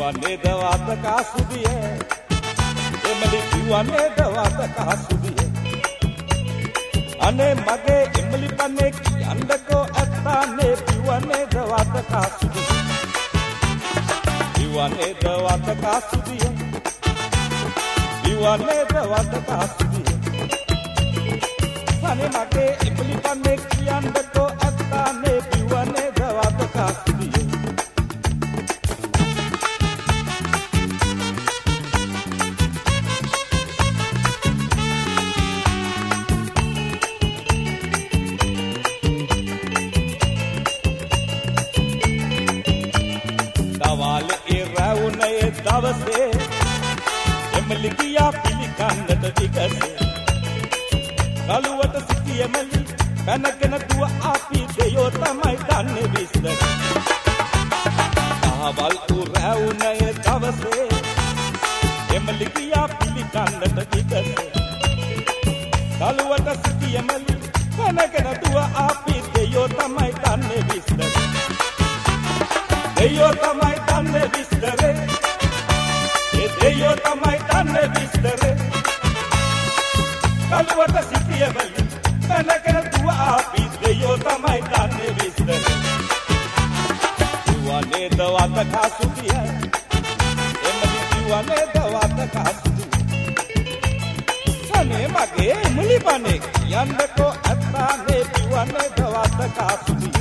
කිව්වන්නේ දවත කාසුදිය Emily කිව්වන්නේ දවත කාසුදිය අනේ මගේ Emily පන්නේ කියන්නකෝ ඇත්තානේ කිව්වන්නේ දවත කාසුදිය කිව්වන්නේ දවත කාසුදිය කිව්වන්නේ දවත කාසුදිය අනේ මගේ එමලි පන්නේ කියන්නකෝ ඇත්තානේ කිව්වන්නේ දවත කාසුදිය දවසේ එමලි ගියා පිළිකන්නට ටිකසේ කලුවට සිටි එමලි පැනගෙන දුව අපි දෙයෝ තමයි දන්නේ විස්තර ආවල් උරැවුනේ දවසේ එමලි ගියා පිළිකන්නට ටිකසේ කලුවට සිටි එමලි පැනගෙන දුව අපි දෙයෝ තමයි දන්නේ විස්තර දෙයෝ තමයි දන්නේ විස්තරේ දෙයෝ තමයි දන්නේ විස්තරේ කලුවට සිටිය වලින් පැනගෙන දුව අපි දෙයෝ තමයි දන්නේ විස්තරේ කිව්වනේ දවත කාසුදිය එමලි කිව්වනේ දවත කාසුදිය අනේ මගේ එමලි බනේ කියන්නකෝ ඇත්තානේ කිව්වනේ දවත කාසුදිය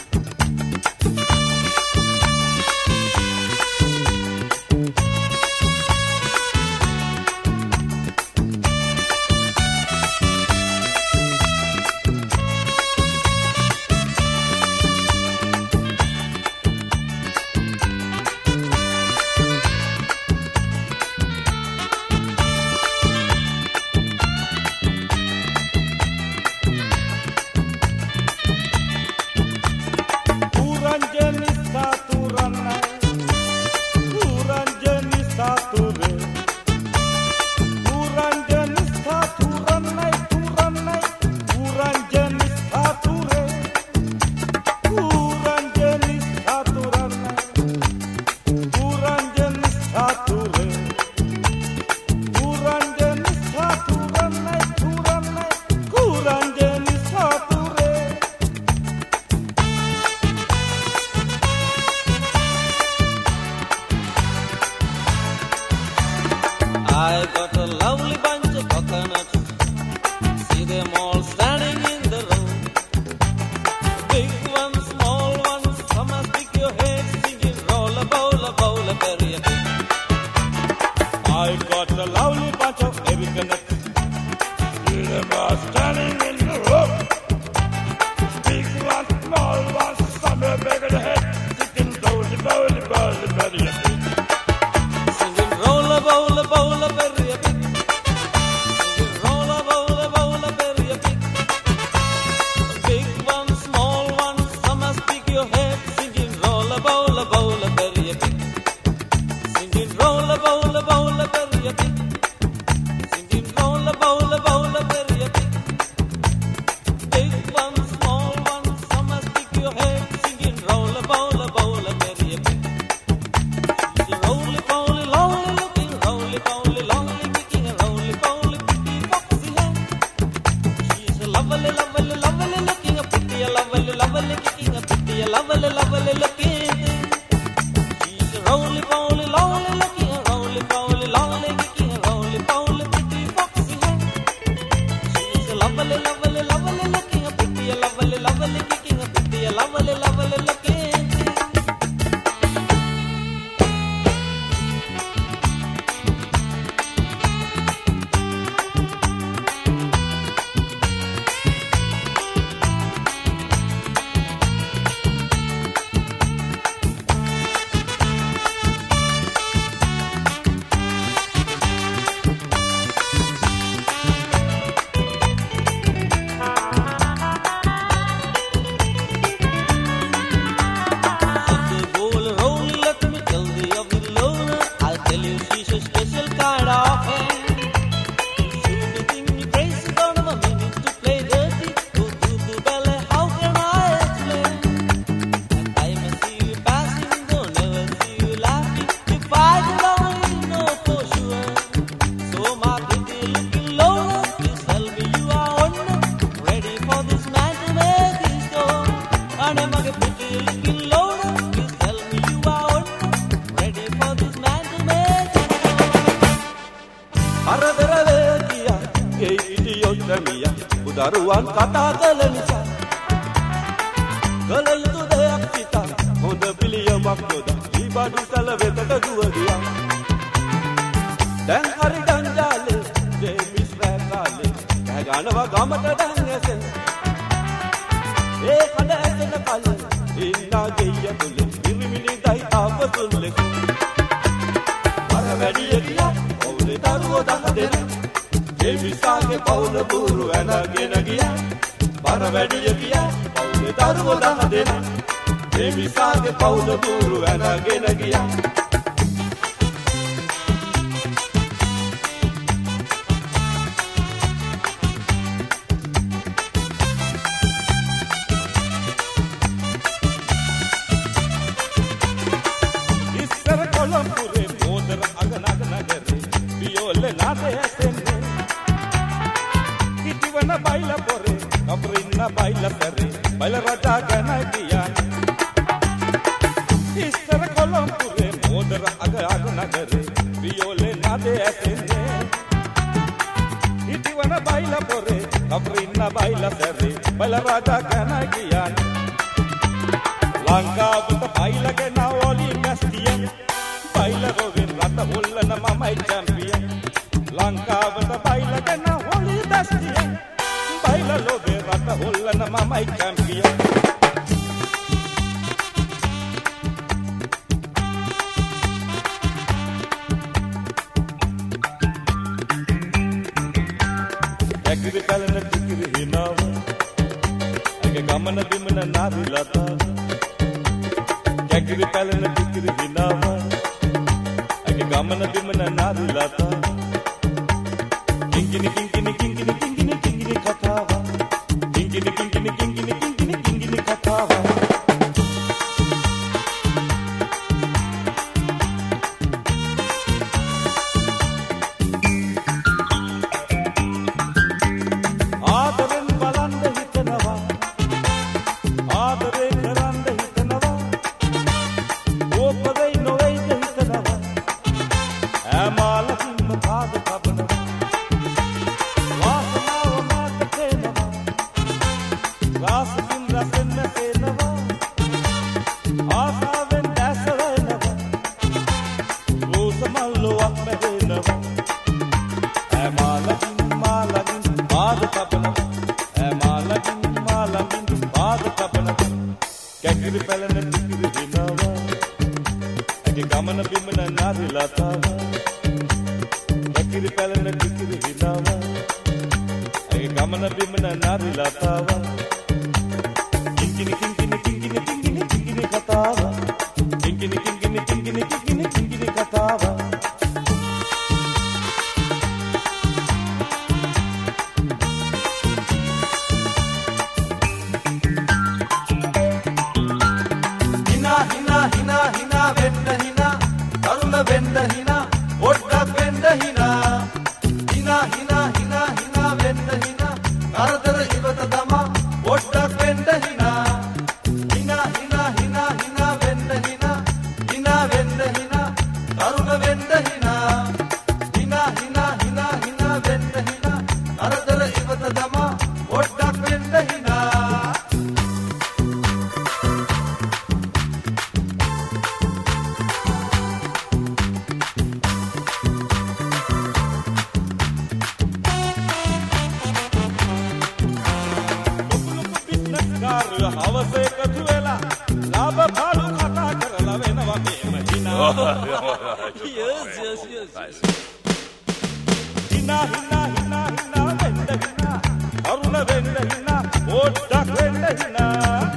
I got a lovely bunch of coconuts. See them all standing in the row. Big ones, small ones, some must stick your head singing roll a bowl, very big. I got a lovely bunch of baby coconuts. See them all standing in the row. Big ones, small ones, some are big in the head singing roll a bowl, very big. Singing roll a bowl, very big. දරුවන් කතා කළ නිසා කල යුතු දෙයක් සිතා හොඳ පිළියමක් යොදා ඊබඩු සැල වෙතට දුව ගියා. දැන් හරි ගංජාලේ ජේමිස් රැකාලේ කෑ ගන්නවා ගමට දැන් ඇසෙන ඒ කඩ ඇසෙන කල ඉන්නා ගෙය තුලේ ඉරිමිලි දයි ආපතුල්ලේ බර වැඩි ගියා ඔවුනේ දරුවෝ 10 දෙනා ජේමිස්ගේ පවුල බూరు ඇනගෙන ගියා. බර වැඩි ගියා පවුලේ දරුවෝ 10 දෙනා ජේමිස්ගේ පවුල බూరు ඇනගෙන ගියා. කොළඹුරේ මෝදර අගනග නගරේ පියෝලේ නාටය ඇසෙන්නේ කිටිවන බයිල පොරේ කබරින්න බයිල පෙරේ බයිල රජා ගැන කියන්නේ ඉස්සර කොළඹුරේ මෝදර අගනග නගරේ පියෝලේ නාටය ඇසෙන්නේ කිටිවන බයිල පොරේ කබරින්න බයිල පෙරේ බයිල රජා ගැන කියන්නේ ලංකාවට බයිලගෙන ඕලි මැස්තියෙන් බයිලරෝවෙන් රට හොල්ලන මමයි චැම්පියන්. ලංකාවට බයිලගෙන හොලි දැස්තියෙන් බයිලරෝවෙන් රට හොල්ලන මමයි චැම්පියන්. ඇගිරි කලන ටිකිරි හිනාව ඇගේ ගමන බිමන නාරි ලතාව ඇගිරි කලන ටිකිරි හිනාව ගමන බිමන නාරි ලතා කිංකිනි කිංකිනි කිංකිනි කිංකිනි කිංකිනි කතාව කිංකිනි කිංකිනි කිංකිනි කිංකිනි කිංකිනි කතාව ආදරෙන් බලන්න හිතනවා ආදරේ කරන්න හිතනවා ඕපදේ නොවේද හිතනවා ඇමාලකින්ම පාද තබනවා වාසනාව මාත තේනවා රාසකින් රසෙන් නැසෙනවා ආසාවෙන් දැස වෙනවා රෝස මල්ලුවක් මැදෙනවා ඇමාලකින් මාලකින් පාද තබනවා ඇමාලකින් මාලකින් පාද තබනවා කැකිරි පැලන ටිකිරි දිනවා ඇගේ ගමන බිමන නාරි ලතාව කිරි පැලන ටිකිරි හිනාව ඇගේ ගමන බිමන නාරි ලතාව කිංකිනි කිංකිනි කිංකිනි කිංකිනි කිංකිනි කතාව කිංකිනි කිංකිනි කිංකිනි කිංකිනි කිංකිනි කතාව හිනා හිනා හිනා හිනා වෙන්න හිනා තරුණ වෙන්න හිනා ඔඩ්ඩක් වෙන්න හිනා හිනා හිනා හිනා හිනා වෙන්න හිනා කරදර ඉවත තමා ඔඩ්ඩක් වෙන්න හිනා හිනා හිනා හිනා හිනා වෙන්න හිනා හිනා වෙන්න හිනා තරුණ වෙන්න හිනා හිනා හිනා හිනා හිනා වෙන්න හිනා කරදර ඉවත තමා ඔඩ්ඩක් වෙන්න හිනා හවසේ එකතු වෙලා ලාභ පාඩු කතා කරලා වෙනවා මේම හිනා හිනා හිනා හිනා හිනා වෙන්න හිනා අරුණ වෙන්න හිනා ඕට්ටක් වෙන්න හිනා